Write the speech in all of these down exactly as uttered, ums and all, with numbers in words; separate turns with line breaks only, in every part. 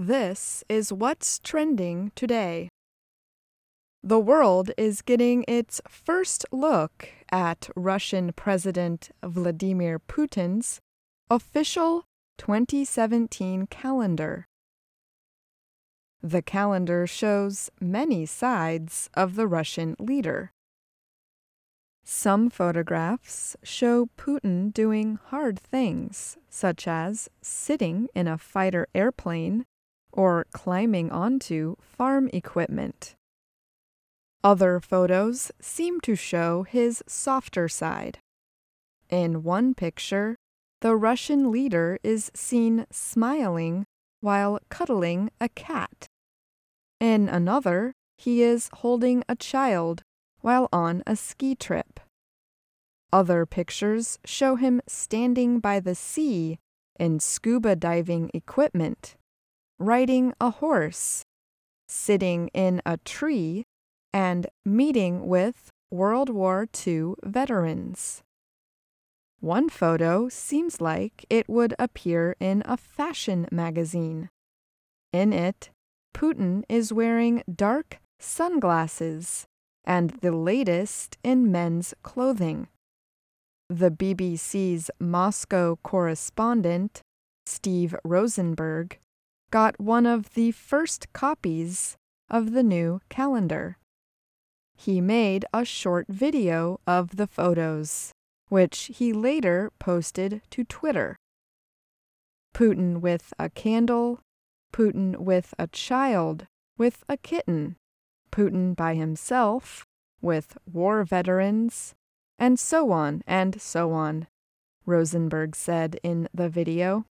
This is what's trending today. The world is getting its first look at Russian President Vladimir Putin's official twenty seventeen calendar. The calendar shows many sides of the Russian leader. Some photographs show Putin doing hard things, such as sitting in a fighter airplane or climbing onto farm equipment. Other photos seem to show his softer side. In one picture, the Russian leader is seen smiling while cuddling a cat. In another, he is holding a child while on a ski trip. Other pictures show him standing by the sea in scuba diving equipment, riding a horse, sitting in a tree, and meeting with World War Two veterans. One photo seems like it would appear in a fashion magazine. In it, Putin is wearing dark sunglasses and the latest in men's clothing. The B B C's Moscow correspondent, Steve Rosenberg, got one of the first copies of the new calendar. He made a short video of the photos, which he later posted to Twitter. Putin with a candle, Putin with a child, with a kitten, Putin by himself, with war veterans, and so on and so on, Rosenberg said in the video.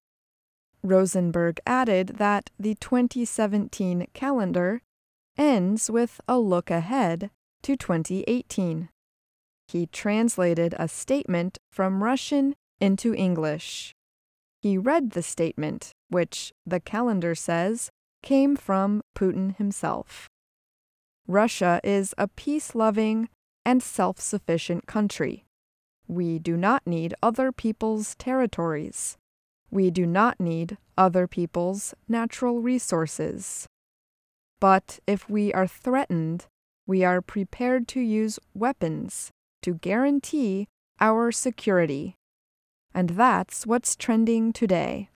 Rosenberg added that the twenty seventeen calendar ends with a look ahead to twenty eighteen. He translated a statement from Russian into English. He read the statement, which the calendar says came from Putin himself. Russia is a peace-loving and self-sufficient country. We do not need other people's territories. We do not need other people's natural resources. But if we are threatened, we are prepared to use weapons to guarantee our security. And that's what's trending today.